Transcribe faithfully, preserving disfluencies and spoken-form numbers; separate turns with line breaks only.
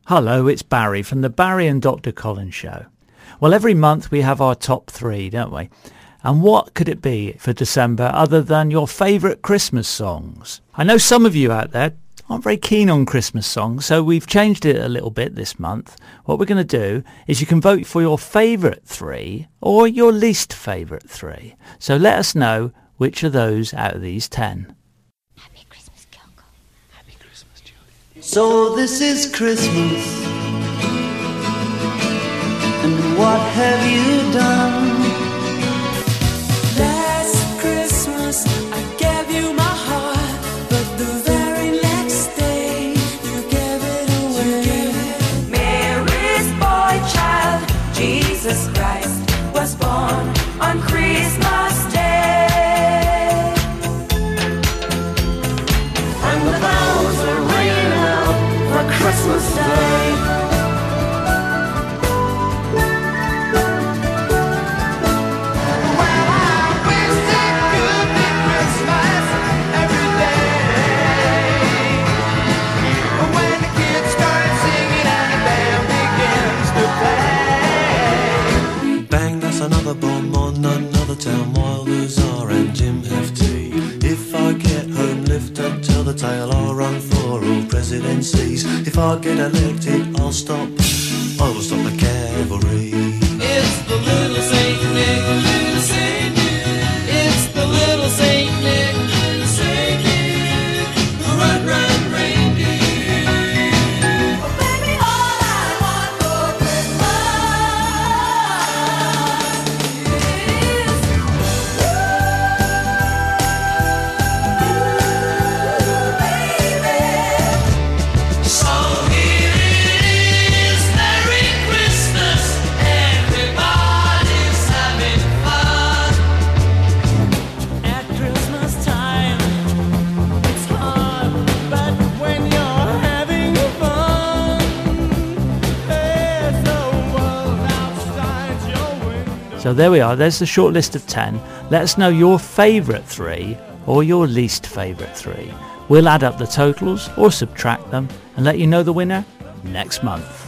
Hello, it's Barry from the Barry and Doctor Colin Show. Well, every month we have our top three, don't we? And what could it be for December other than your favourite Christmas songs? I know some of you out there aren't very keen on Christmas songs, so we've changed it a little bit this month. What we're going to do is you can vote for your favourite three or your least favourite three. So let us know which of those out of these ten.
Happy Christmas, Kyoko.
Happy Christmas, Julie.
So this is Christmas, and what have you done?
Last Christmas I gave you my heart, but the very next day you gave it away. Mary's boy child, Jesus Christ, was born on Christmas Day.
And the bells are ringing out for Christmas Day.
Another bomb on another town while the Tsar and Jim have tea. If I get home, lift up, tell the tale, I'll run for all presidencies. If I get elected, I'll stop, I will stop the cavalry.
It's the little Saint Nick, little Saint Nick. It's the little Saint Nick, little Saint Nick, the red, red reindeer. Oh, baby, all I want for Christmas is you, baby. So here it is, Merry Christmas, everybody's having fun. At Christmas time, it's hard, but when you're having fun, there's no world outside your window.
So there we are, there's the short list of ten. Let us know your favourite three or your least favourite three. We'll add up the totals or subtract them and let you know the winner next month.